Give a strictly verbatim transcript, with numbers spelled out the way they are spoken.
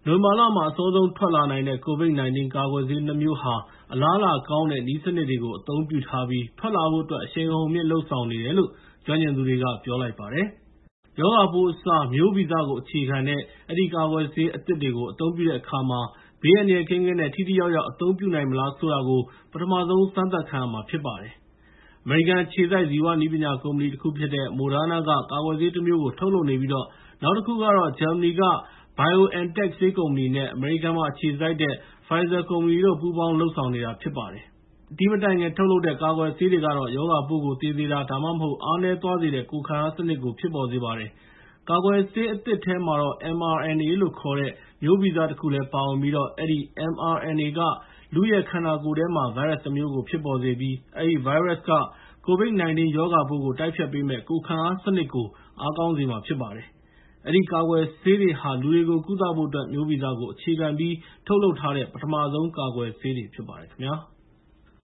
နိုဝင်ဘာလမှာအစောဆုံးထွက်လာနိုင်တဲ့ ကိုဗစ် ၁၉ ကာကွယ်ဆေး နှစ် မျိုးဟာ အလားအလာကောင်းတဲ့ နည်းစနစ်တွေကို အသုံးပြုထားပြီး ထွက်လာဖို့အတွက် အရှိန်အဟုန်မြှင့်လုပ်ဆောင်နေတယ်လို့ ကျွမ်းကျင်သူတွေက ပြောလိုက်ပါတယ်။ ရောဂါပိုးအစား မျိုးဗီဇကိုအခြေခံတဲ့ အဲဒီကာကွယ်ဆေးအသစ်တွေကို အသုံးပြုတဲ့အခါမှာ ဘေးအန္တရာယ်ကင်းကင်းနဲ့ ထိထိရောက်ရောက် အသုံးပြုနိုင်မလားဆိုတာကို ပထမဆုံး စမ်းသပ်ခံရမှာဖြစ်ပါတယ်။ အမေရိကန်အခြေစိုက် ဇီဝနည်းပညာကုမ္ပဏီတခုဖြစ်တဲ့ Moderna က ကာကွယ်ဆေးတမျိုးကို ထုတ်လုပ်နေပြီး နောက်တခုကတော့ ဂျာမနီက BioNTech ဆေးကုမ္ပဏီနဲ့ အမေရိကန်မှာအခြေစိုက်တဲ့ Pfizer ကုမ္ပဏီတို့ ပူးပေါင်းလုပ်ဆောင်နေတာဖြစ်ပါတယ်။ ဒီမတိုင်ခင်ထုတ်လုပ်တဲ့ ကာကွယ်ဆေးတွေကတော့ ရောဂါပိုးကို သေစေတာ ဒါမှမဟုတ် အားနည်းသွားစေတဲ့ ကိုယ်ခံအားစနစ်ကို ဖြစ်ပေါ်စေပါတယ်။ ကာကွယ်ဆေးအသစ်ထဲမှာတော့ mRNA လို့ခေါ်တဲ့ မျိုးဗီဇတခုလည်းပါဝင်ပြီး အဲဒီ mRNA က လူ့ရဲ့ခန္ဓာကိုယ်ထဲမှာ ဗိုင်းရပ်စ်တမျိုးကို ဖြစ်ပေါ်စေပြီး အဲဒီဗိုင်းရပ်စ်က ကိုဗစ် ၁၉ ရောဂါပိုးကို တိုက်ဖျက်ပေးမယ့် ကိုယ်ခံအားစနစ်ကို အားကောင်းစေမှာဖြစ်ပါတယ်။ အဲဒီကာကွယ်ဆေးတွေဟာ လူတွေကို ကုသဖို့အတွက် မျိုးဗီဇကိုအခြေခံပြီး ထုတ်လုပ်ထားတဲ့ ပထမဆုံးကာကွယ်ဆေးတွေဖြစ်ပါတယ်ခင်ဗျာ။